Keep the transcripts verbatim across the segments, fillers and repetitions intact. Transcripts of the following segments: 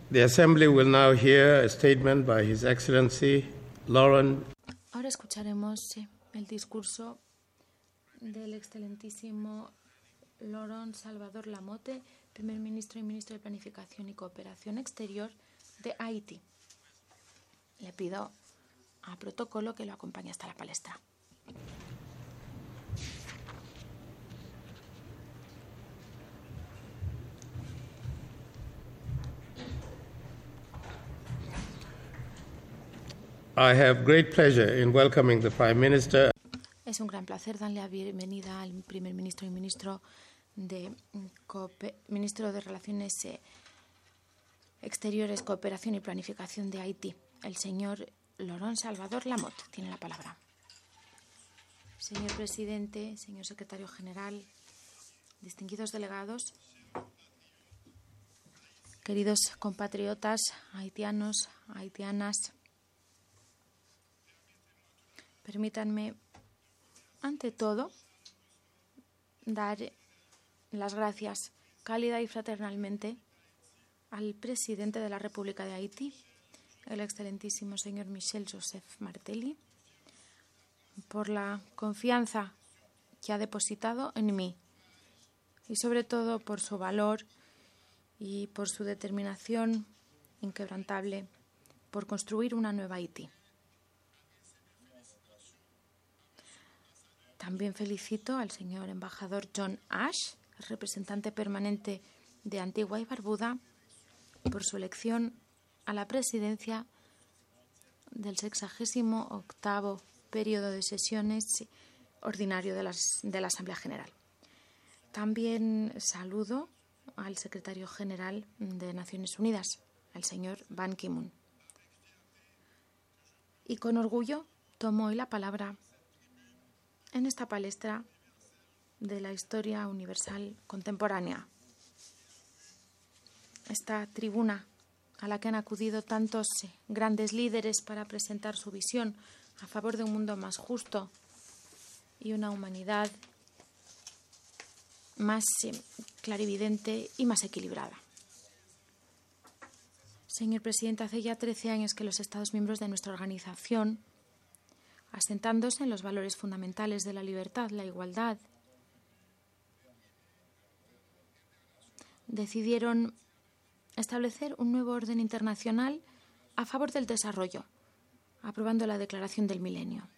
The Assembly will now hear a statement by His Excellency Laurent. Ahora escucharemos el discurso del excelentísimo Laurent Salvador Lamotte, primer ministro y ministro de Planificación y Cooperación Exterior de Haití. Le pido a protocolo que lo acompañe hasta la palestra. I have great pleasure in welcoming the Prime Minister. Es un gran placer darle la bienvenida al primer ministro y ministro de, ministro de Relaciones Exteriores, Cooperación y Planificación de Haití, el señor Laurent Salvador Lamotte. Tiene la palabra. Señor presidente, señor secretario general, distinguidos delegados, queridos compatriotas haitianos, haitianas, permítanme, ante todo, dar las gracias cálida y fraternalmente al presidente de la República de Haití, el excelentísimo señor Michel Joseph Martelly, por la confianza que ha depositado en mí y sobre todo por su valor y por su determinación inquebrantable por construir una nueva Haití. También felicito al señor embajador John Ash, representante permanente de Antigua y Barbuda, por su elección a la presidencia del sexagésimo octavo periodo de sesiones ordinario de, las, de la Asamblea General. También saludo al secretario general de Naciones Unidas, el señor Ban Ki-moon. Y con orgullo tomo hoy la palabra en esta palestra de la historia universal contemporánea. Esta tribuna a la que han acudido tantos grandes líderes para presentar su visión a favor de un mundo más justo y una humanidad más clarividente y más equilibrada. Señor presidente, hace ya trece años que los Estados miembros de nuestra organización, asentándose en los valores fundamentales de la libertad, la igualdad, decidieron establecer un nuevo orden internacional a favor del desarrollo, aprobando la Declaración del Milenio.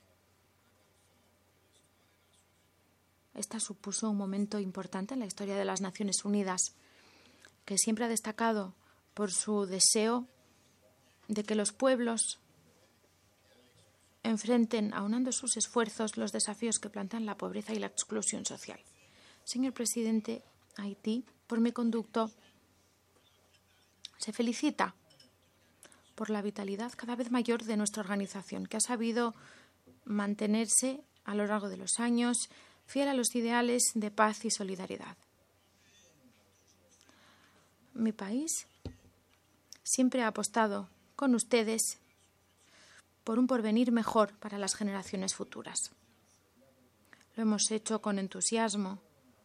Esta supuso un momento importante en la historia de las Naciones Unidas, que siempre ha destacado por su deseo de que los pueblos enfrenten, aunando sus esfuerzos, los desafíos que plantean la pobreza y la exclusión social. Señor presidente, Haití, por mi conducto, se felicita por la vitalidad cada vez mayor de nuestra organización, que ha sabido mantenerse a lo largo de los años fiel a los ideales de paz y solidaridad. Mi país siempre ha apostado con ustedes por un porvenir mejor para las generaciones futuras. Lo hemos hecho con entusiasmo,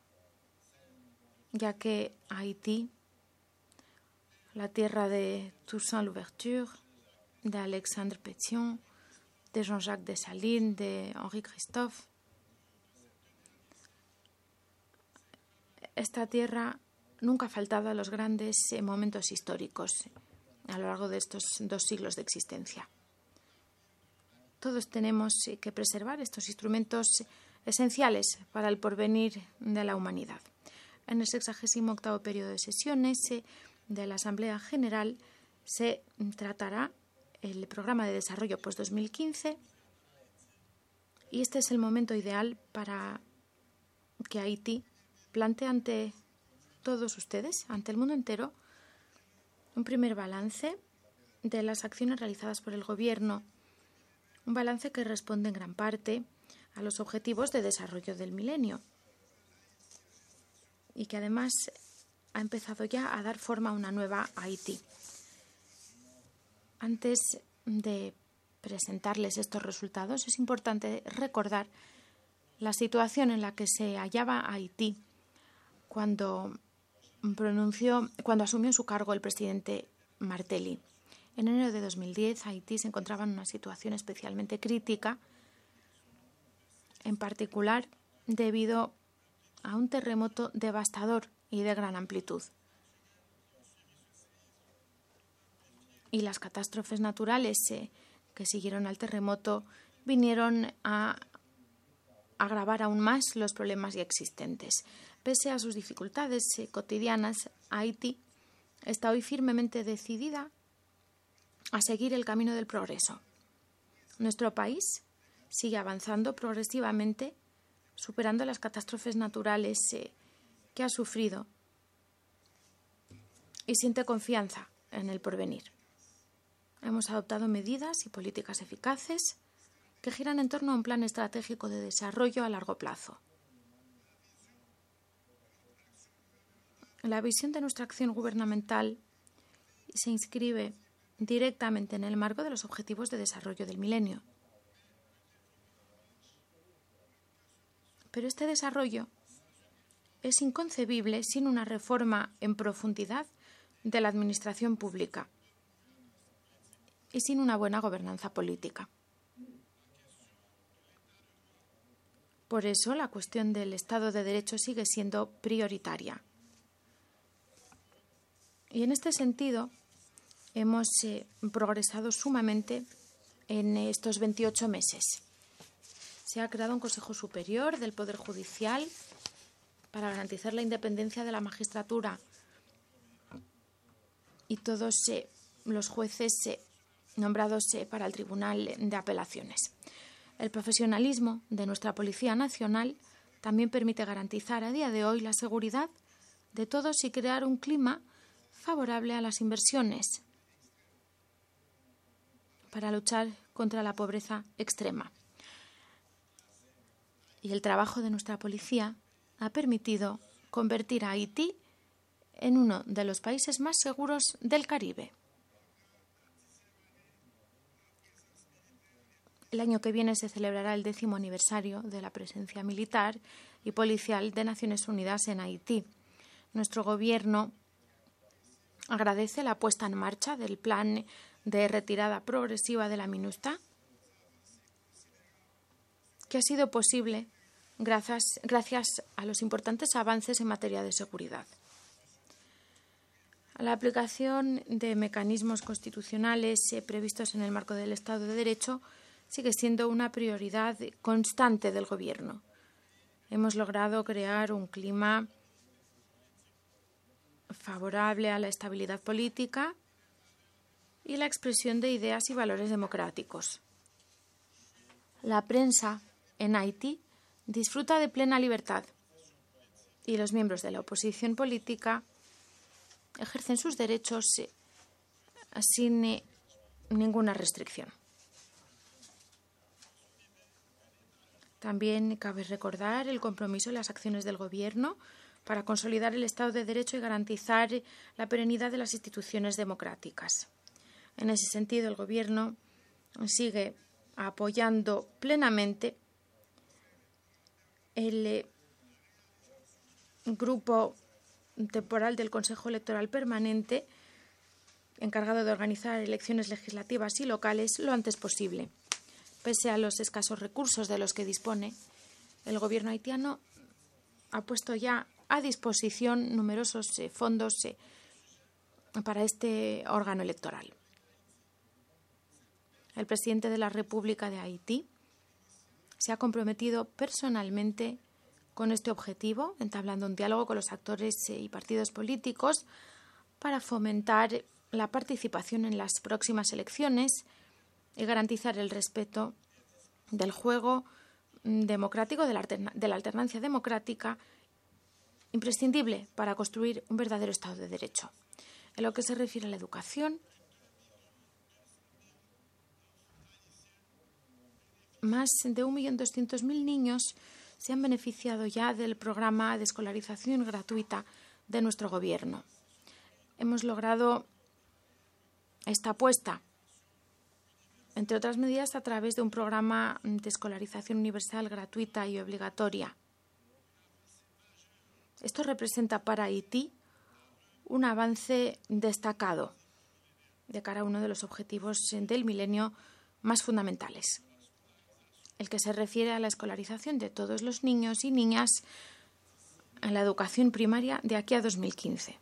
ya que Haití, la tierra de Toussaint Louverture, de Alexandre Pétion, de Jean-Jacques Dessalines, de Henri Christophe, esta tierra nunca ha faltado a los grandes momentos históricos a lo largo de estos dos siglos de existencia. Todos tenemos que preservar estos instrumentos esenciales para el porvenir de la humanidad. En el sexagésimo octavo periodo de sesiones de la Asamblea General se tratará el programa de desarrollo post dos mil quince y este es el momento ideal para que Haití plantee ante todos ustedes, ante el mundo entero, un primer balance de las acciones realizadas por el Gobierno, un balance que responde en gran parte a los objetivos de desarrollo del milenio y que además ha empezado ya a dar forma a una nueva Haití. Antes de presentarles estos resultados, es importante recordar la situación en la que se hallaba Haití cuando pronunció, cuando asumió su cargo el presidente Martelly. En enero de dos mil diez, Haití se encontraba en una situación especialmente crítica, en particular debido a un terremoto devastador y de gran amplitud. Y las catástrofes naturales eh, que siguieron al terremoto vinieron a agravar aún más los problemas ya existentes. Pese a sus dificultades eh, cotidianas, Haití está hoy firmemente decidida a seguir el camino del progreso. Nuestro país sigue avanzando progresivamente, superando las catástrofes naturales eh, que ha sufrido y siente confianza en el porvenir. Hemos adoptado medidas y políticas eficaces que giran en torno a un plan estratégico de desarrollo a largo plazo. La visión de nuestra acción gubernamental se inscribe directamente en el marco de los Objetivos de Desarrollo del Milenio. Pero este desarrollo es inconcebible sin una reforma en profundidad de la administración pública y sin una buena gobernanza política. Por eso, la cuestión del Estado de Derecho sigue siendo prioritaria. Y en este sentido, hemos eh, progresado sumamente en estos veintiocho meses. Se ha creado un Consejo Superior del Poder Judicial para garantizar la independencia de la magistratura y todos eh, los jueces eh, nombrados eh, para el Tribunal de Apelaciones. El profesionalismo de nuestra Policía Nacional también permite garantizar a día de hoy la seguridad de todos y crear un clima favorable a las inversiones para luchar contra la pobreza extrema. Y el trabajo de nuestra policía ha permitido convertir a Haití en uno de los países más seguros del Caribe. El año que viene se celebrará el décimo aniversario de la presencia militar y policial de Naciones Unidas en Haití. Nuestro gobierno agradece la puesta en marcha del plan de retirada progresiva de la MINUSTAH, que ha sido posible gracias, gracias a los importantes avances en materia de seguridad. La aplicación de mecanismos constitucionales eh, previstos en el marco del Estado de Derecho sigue siendo una prioridad constante del Gobierno. Hemos logrado crear un clima favorable a la estabilidad política y la expresión de ideas y valores democráticos. La prensa en Haití disfruta de plena libertad y los miembros de la oposición política ejercen sus derechos sin ninguna restricción. También cabe recordar el compromiso y las acciones del Gobierno para consolidar el Estado de Derecho y garantizar la perenidad de las instituciones democráticas. En ese sentido, el Gobierno sigue apoyando plenamente el grupo temporal del Consejo Electoral Permanente encargado de organizar elecciones legislativas y locales lo antes posible. Pese a los escasos recursos de los que dispone, el gobierno haitiano ha puesto ya a disposición numerosos eh, fondos eh, para este órgano electoral. El presidente de la República de Haití se ha comprometido personalmente con este objetivo, entablando un diálogo con los actores eh, y partidos políticos para fomentar la participación en las próximas elecciones y garantizar el respeto del juego democrático, de la, alterna- de la alternancia democrática, imprescindible para construir un verdadero Estado de Derecho. En lo que se refiere a la educación, más de un millón doscientos mil niños se han beneficiado ya del programa de escolarización gratuita de nuestro Gobierno. Hemos logrado esta apuesta, entre otras medidas, a través de un programa de escolarización universal gratuita y obligatoria. Esto representa para Haití un avance destacado de cara a uno de los objetivos del milenio más fundamentales, el que se refiere a la escolarización de todos los niños y niñas en la educación primaria de aquí a dos mil quince.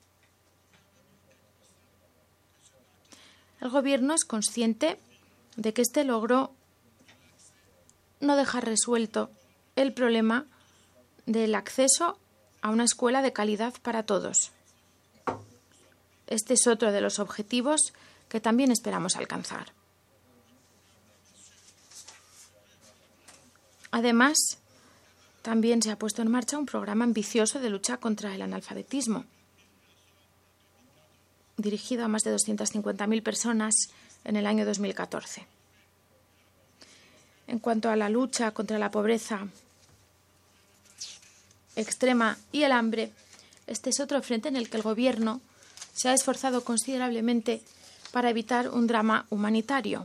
El Gobierno es consciente de que este logro no deja resuelto el problema del acceso a una escuela de calidad para todos. Este es otro de los objetivos que también esperamos alcanzar. Además, también se ha puesto en marcha un programa ambicioso de lucha contra el analfabetismo, dirigido a más de doscientas cincuenta mil personas en el año dos mil catorce. En cuanto a la lucha contra la pobreza extrema y el hambre, este es otro frente en el que el Gobierno se ha esforzado considerablemente para evitar un drama humanitario,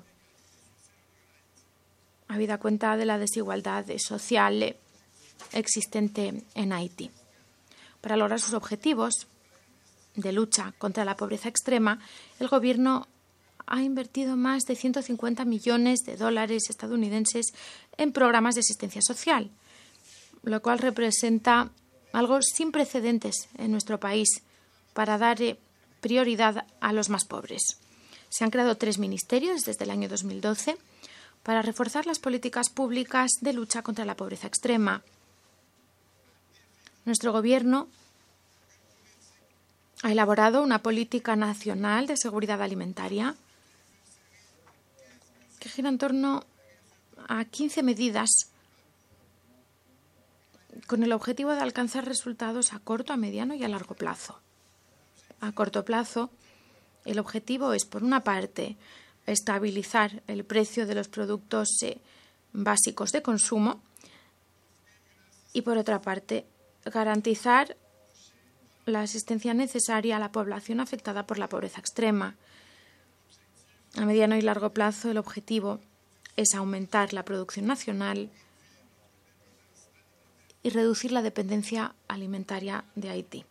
habida cuenta de la desigualdad social existente en Haití. Para lograr sus objetivos de lucha contra la pobreza extrema, el Gobierno ha invertido más de ciento cincuenta millones de dólares estadounidenses en programas de asistencia social, lo cual representa algo sin precedentes en nuestro país para dar prioridad a los más pobres. Se han creado tres ministerios desde el año dos mil doce para reforzar las políticas públicas de lucha contra la pobreza extrema. Nuestro Gobierno ha elaborado una política nacional de seguridad alimentaria que gira en torno a quince medidas con el objetivo de alcanzar resultados a corto, a mediano y a largo plazo. A corto plazo, el objetivo es, por una parte, estabilizar el precio de los productos eh, básicos de consumo y, por otra parte, garantizar la asistencia necesaria a la población afectada por la pobreza extrema. A mediano y largo plazo, el objetivo es aumentar la producción nacional y reducir la dependencia alimentaria de Haití.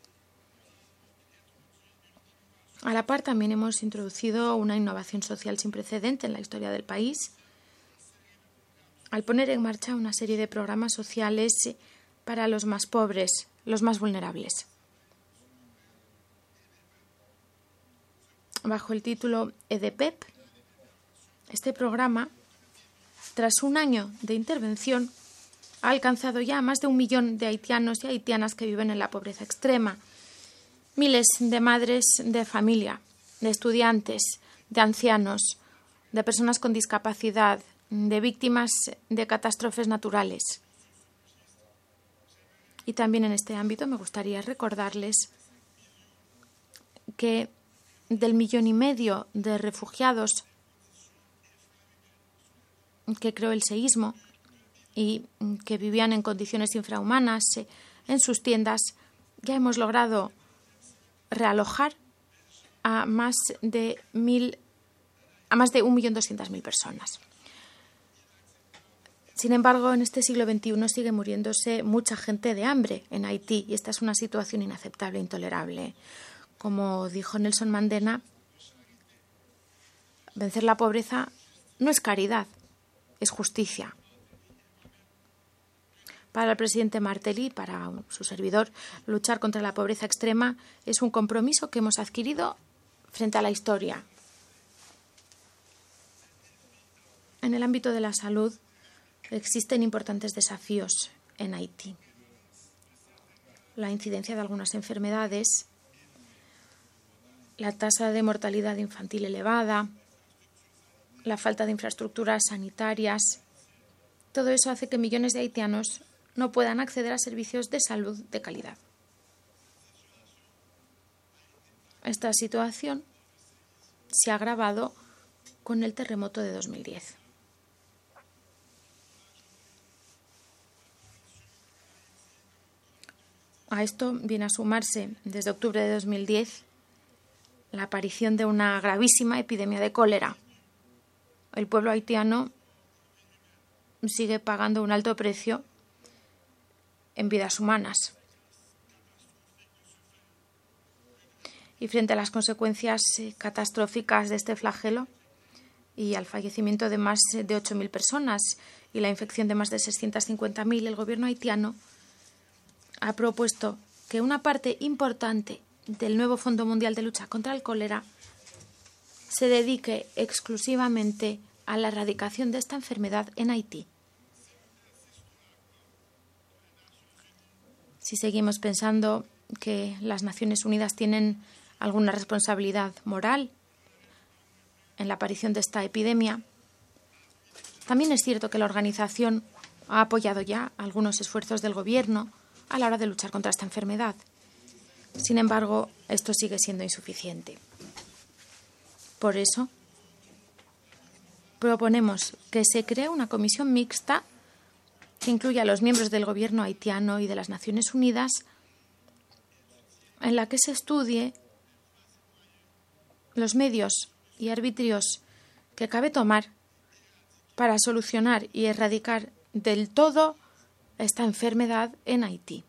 A la par, también hemos introducido una innovación social sin precedente en la historia del país al poner en marcha una serie de programas sociales para los más pobres, los más vulnerables. Bajo el título E D P E P, este programa, tras un año de intervención, ha alcanzado ya a más de un millón de haitianos y haitianas que viven en la pobreza extrema. Miles de madres de familia, de estudiantes, de ancianos, de personas con discapacidad, de víctimas de catástrofes naturales. Y también en este ámbito me gustaría recordarles que del millón y medio de refugiados que creó el seísmo y que vivían en condiciones infrahumanas en sus tiendas, ya hemos logrado realojar a más de mil, a más de un millón doscientas mil personas. Sin embargo, en este siglo veintiuno sigue muriéndose mucha gente de hambre en Haití y esta es una situación inaceptable e intolerable. Como dijo Nelson Mandela, vencer la pobreza no es caridad, es justicia. Para el presidente Martelly, para su servidor, luchar contra la pobreza extrema es un compromiso que hemos adquirido frente a la historia. En el ámbito de la salud existen importantes desafíos en Haití. La incidencia de algunas enfermedades, la tasa de mortalidad infantil elevada, la falta de infraestructuras sanitarias, todo eso hace que millones de haitianos no puedan acceder a servicios de salud de calidad. Esta situación se ha agravado con el terremoto de dos mil diez. A esto viene a sumarse, desde octubre de dos mil diez, la aparición de una gravísima epidemia de cólera. El pueblo haitiano sigue pagando un alto precio en vidas humanas. Y frente a las consecuencias eh, catastróficas de este flagelo y al fallecimiento de más de ocho mil personas y la infección de más de seiscientas cincuenta mil, el gobierno haitiano ha propuesto que una parte importante del nuevo Fondo Mundial de Lucha contra el Cólera se dedique exclusivamente a la erradicación de esta enfermedad en Haití. Si seguimos pensando que las Naciones Unidas tienen alguna responsabilidad moral en la aparición de esta epidemia, también es cierto que la organización ha apoyado ya algunos esfuerzos del gobierno a la hora de luchar contra esta enfermedad. Sin embargo, esto sigue siendo insuficiente. Por eso, proponemos que se cree una comisión mixta que incluya a los miembros del gobierno haitiano y de las Naciones Unidas, en la que se estudie los medios y arbitrios que cabe tomar para solucionar y erradicar del todo esta enfermedad en Haití.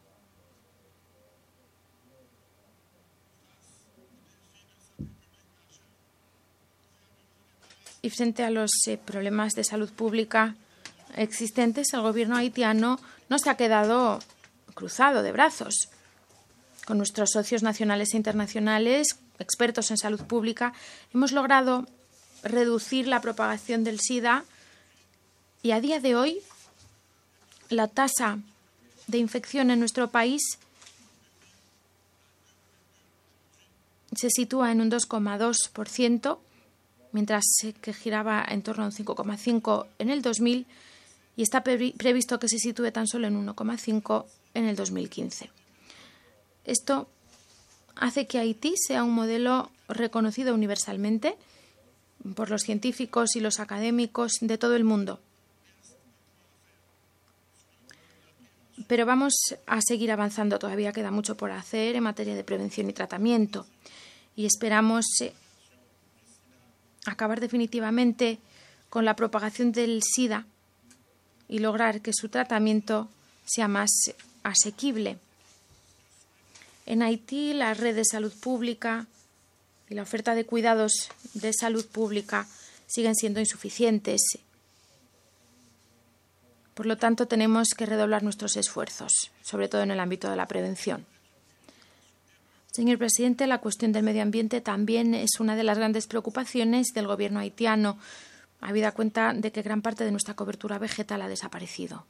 Y frente a los eh, problemas de salud pública existentes, el gobierno haitiano no se ha quedado cruzado de brazos. Con nuestros socios nacionales e internacionales, expertos en salud pública, hemos logrado reducir la propagación del SIDA y a día de hoy la tasa de infección en nuestro país se sitúa en un dos coma dos por ciento, mientras que giraba en torno a un cinco coma cinco por ciento en el dos mil y está previsto que se sitúe tan solo en uno coma cinco por ciento en el dos mil quince. Esto hace que Haití sea un modelo reconocido universalmente por los científicos y los académicos de todo el mundo. Pero vamos a seguir avanzando, todavía queda mucho por hacer en materia de prevención y tratamiento y esperamos eh, acabar definitivamente con la propagación del SIDA y lograr que su tratamiento sea más asequible. En Haití, la red de salud pública y la oferta de cuidados de salud pública siguen siendo insuficientes. Por lo tanto, tenemos que redoblar nuestros esfuerzos, sobre todo en el ámbito de la prevención. Señor presidente, la cuestión del medio ambiente también es una de las grandes preocupaciones del gobierno haitiano, habida cuenta de que gran parte de nuestra cobertura vegetal ha desaparecido.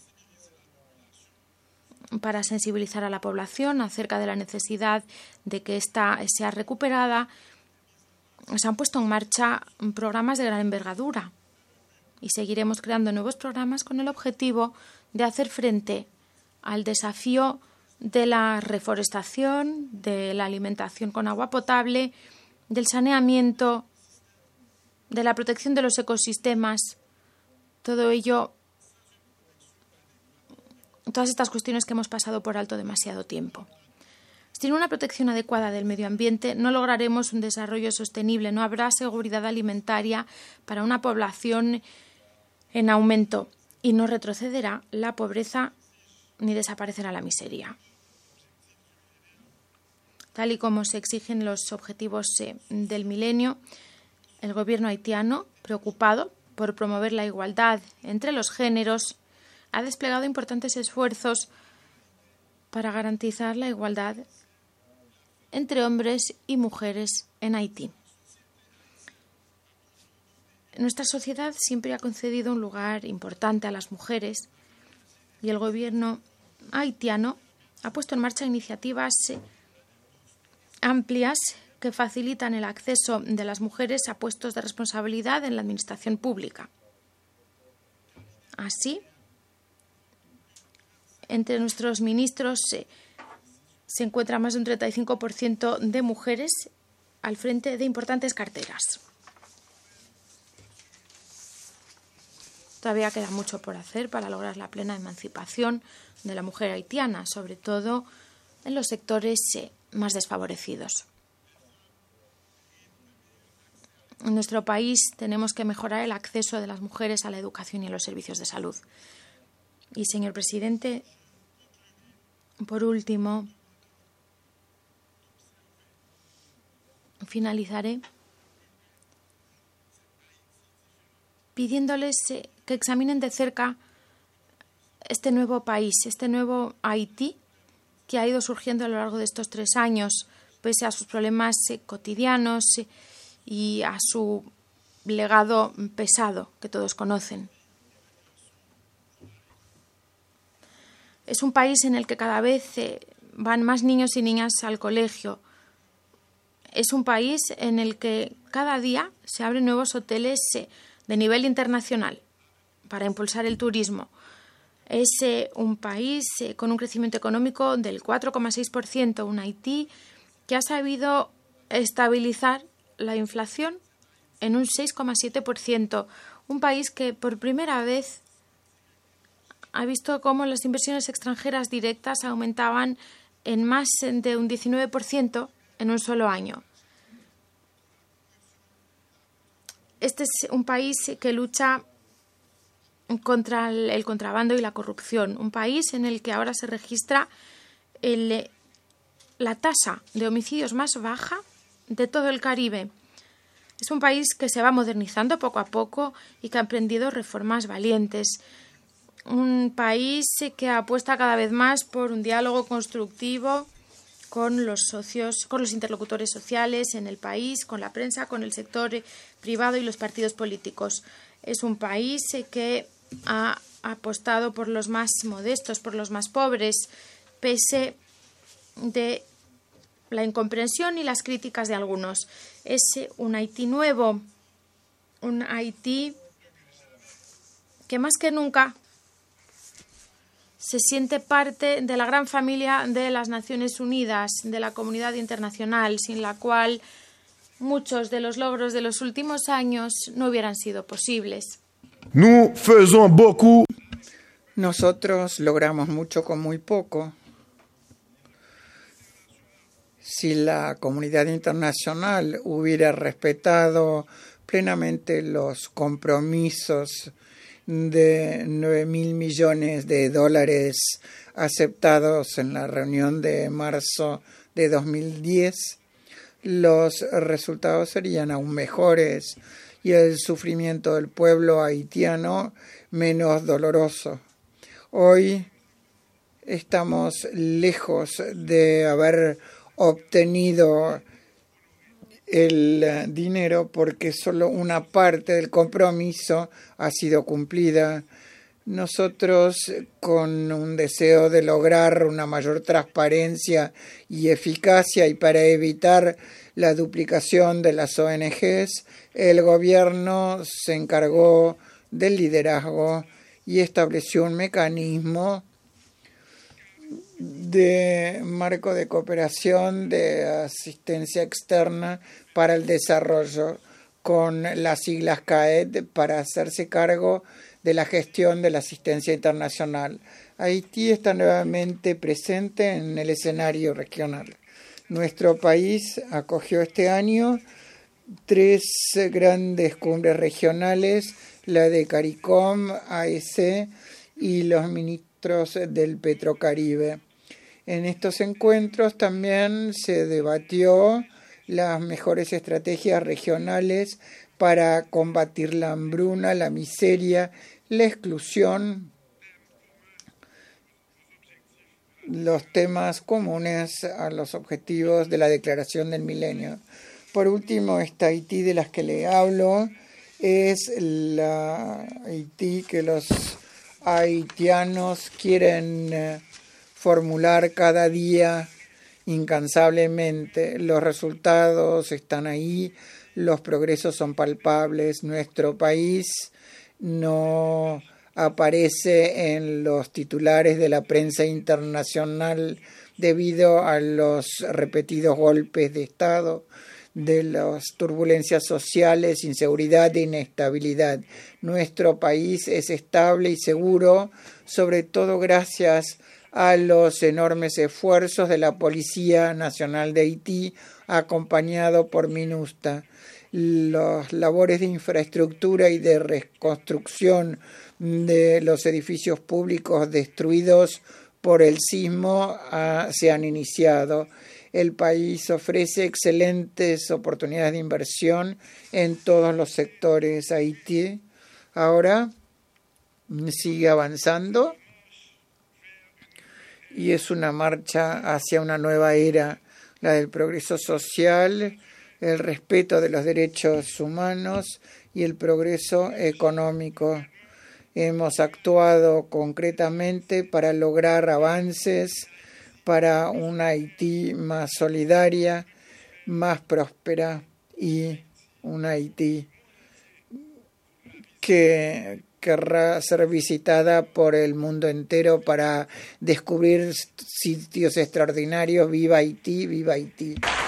Para sensibilizar a la población acerca de la necesidad de que ésta sea recuperada, se han puesto en marcha programas de gran envergadura y seguiremos creando nuevos programas con el objetivo de hacer frente al desafío de la reforestación, de la alimentación con agua potable, del saneamiento, de la protección de los ecosistemas, todo ello, todas estas cuestiones que hemos pasado por alto demasiado tiempo. Sin una protección adecuada del medio ambiente no lograremos un desarrollo sostenible, no habrá seguridad alimentaria para una población en aumento y no retrocederá la pobreza ni desaparecerá la miseria. Tal y como se exigen los objetivos eh, del milenio, el gobierno haitiano, preocupado por promover la igualdad entre los géneros, ha desplegado importantes esfuerzos para garantizar la igualdad entre hombres y mujeres en Haití. Nuestra sociedad siempre ha concedido un lugar importante a las mujeres y el gobierno haitiano ha puesto en marcha iniciativas amplias que facilitan el acceso de las mujeres a puestos de responsabilidad en la administración pública. Así, entre nuestros ministros eh, se encuentra más de un treinta y cinco por ciento de mujeres al frente de importantes carteras. Todavía queda mucho por hacer para lograr la plena emancipación de la mujer haitiana, sobre todo en los sectores eh, más desfavorecidos. En nuestro país tenemos que mejorar el acceso de las mujeres a la educación y a los servicios de salud. Y, señor presidente, por último, finalizaré pidiéndoles que examinen de cerca este nuevo país, este nuevo Haití que ha ido surgiendo a lo largo de estos tres años, pese a sus problemas cotidianos y a su legado pesado que todos conocen. Es un país en el que cada vez van más niños y niñas al colegio. Es un país en el que cada día se abren nuevos hoteles de nivel internacional para impulsar el turismo. Es eh, un país eh, con un crecimiento económico del cuatro coma seis por ciento, un Haití que ha sabido estabilizar la inflación en un seis coma siete por ciento, un país que por primera vez ha visto cómo las inversiones extranjeras directas aumentaban en más de un diecinueve por ciento en un solo año. Este es un país que lucha contra el contrabando y la corrupción, un país en el que ahora se registra el, la tasa de homicidios más baja de todo el Caribe. Es un país que se va modernizando poco a poco y que ha emprendido reformas valientes. Un país que apuesta cada vez más por un diálogo constructivo con los socios, con los interlocutores sociales en el país, con la prensa, con el sector privado y los partidos políticos. Es un país que ha apostado por los más modestos, por los más pobres, pese de la incomprensión y las críticas de algunos. Es un Haití nuevo, un Haití que más que nunca se siente parte de la gran familia de las Naciones Unidas, de la comunidad internacional, sin la cual muchos de los logros de los últimos años no hubieran sido posibles. Nous faisons beaucoup. Nosotros logramos mucho con muy poco. Si la comunidad internacional hubiera respetado plenamente los compromisos de nueve mil millones de dólares aceptados en la reunión de marzo de dos mil diez, los resultados serían aún mejores y el sufrimiento del pueblo haitiano menos doloroso. Hoy estamos lejos de haber obtenido el dinero porque solo una parte del compromiso ha sido cumplida. Nosotros, con un deseo de lograr una mayor transparencia y eficacia y para evitar la duplicación de las O N Ges, el gobierno se encargó del liderazgo y estableció un mecanismo de marco de cooperación de asistencia externa para el desarrollo con las siglas C A E D para hacerse cargo de la gestión de la asistencia internacional. Haití está nuevamente presente en el escenario regional. Nuestro país acogió este año tres grandes cumbres regionales, la de CARICOM, A E C y los ministros del Petrocaribe. En estos encuentros también se debatió las mejores estrategias regionales para combatir la hambruna, la miseria, la exclusión, los temas comunes a los objetivos de la Declaración del Milenio. Por último, esta Haití de las que le hablo es la Haití que los haitianos quieren eh, formular cada día incansablemente. Los resultados están ahí, los progresos son palpables. Nuestro país no aparece en los titulares de la prensa internacional debido a los repetidos golpes de Estado, de las turbulencias sociales, inseguridad e inestabilidad. Nuestro país es estable y seguro, sobre todo gracias a los enormes esfuerzos de la Policía Nacional de Haití, acompañado por MINUSTA. Las labores de infraestructura y de reconstrucción de los edificios públicos destruidos por el sismo uh, se han iniciado. El país ofrece excelentes oportunidades de inversión en todos los sectores. Haití ahora sigue avanzando y es una marcha hacia una nueva era, la del progreso social, el respeto de los derechos humanos y el progreso económico. Hemos actuado concretamente para lograr avances para una Haití más solidaria, más próspera y una Haití que querrá ser visitada por el mundo entero para descubrir sitios extraordinarios. ¡Viva Haití! ¡Viva Haití!